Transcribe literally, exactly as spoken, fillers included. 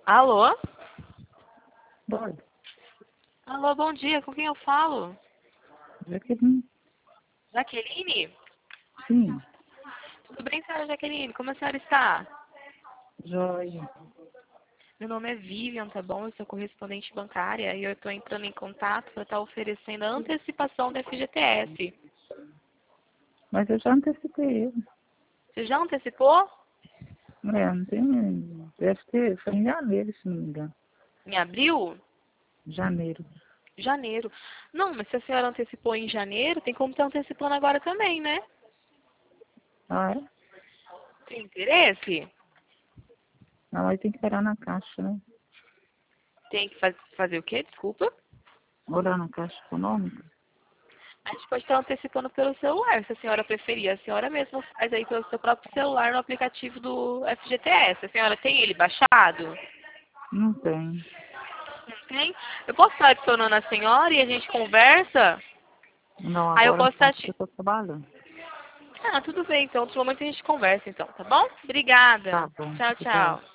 Alô? Oi, Alô, bom dia. Com quem eu falo? Jaqueline? Jaqueline? Sim, Tudo bem, senhora Jaqueline? Como a senhora está? joia. Meu nome é Vivian, tá bom? Eu sou correspondente bancária e eu estou entrando em contato para estar oferecendo a antecipação do F G T S. Mas eu já antecipei ele. Você já antecipou? É, não tem. Deve ter. Foi em janeiro, se não me engano. Em abril? Janeiro. Janeiro. Não, mas se a senhora antecipou em janeiro, tem como estar antecipando agora também, né? Ah, é? Tem interesse? Não, aí tem que parar na caixa, né? Tem que faz- fazer o quê? Desculpa. Orar na caixa econômica. A gente pode estar antecipando pelo celular, se a senhora preferir. A senhora mesma faz aí pelo seu próprio celular no aplicativo do F G T S. A senhora tem ele baixado? Não tem. Não tem? Eu posso estar adicionando a senhora e a gente conversa? Não, Aí eu agora posso não, estar... porque Te... eu tô trabalhando. Ah, tudo bem, então. Outro momento a gente conversa, então, tá bom? Obrigada. Tá bom. Tchau, Tchau. tchau.